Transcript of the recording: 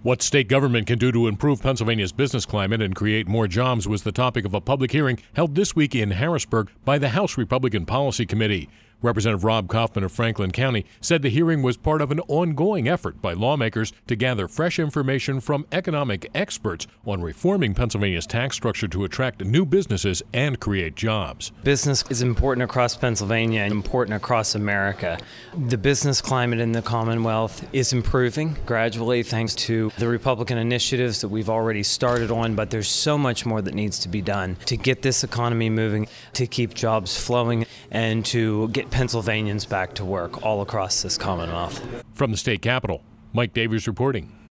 What state government can do to improve Pennsylvania's business climate and create more jobs was the topic of a public hearing held this week in Harrisburg by the House Republican Policy Committee. Representative Rob Kaufman of Franklin County said the hearing was part of an ongoing effort by lawmakers to gather fresh information from economic experts on reforming Pennsylvania's tax structure to attract new businesses and create jobs. Business is important across Pennsylvania and important across America. The business climate in the Commonwealth is improving gradually thanks to the Republican initiatives that we've already started on, but there's so much more that needs to be done to get this economy moving, to keep jobs flowing, and to get Pennsylvanians back to work all across this Commonwealth. From the state capitol, Mike Davies reporting.